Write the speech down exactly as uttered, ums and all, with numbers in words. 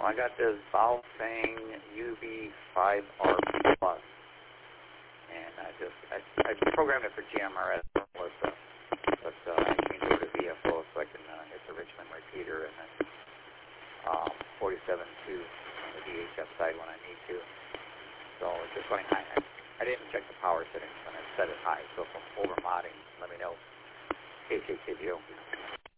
Well, I got this Baofeng U V five R Plus, and I just I, I programmed it for G M R S, but uh, but uh, I changed it to V F O so I can uh, hit the Richmond repeater and then um, forty-seven two on the D H F side when I need to. So it's just going high. I, I didn't check the power settings when I set it high, so if I'm over modding, let me know. K K K G O.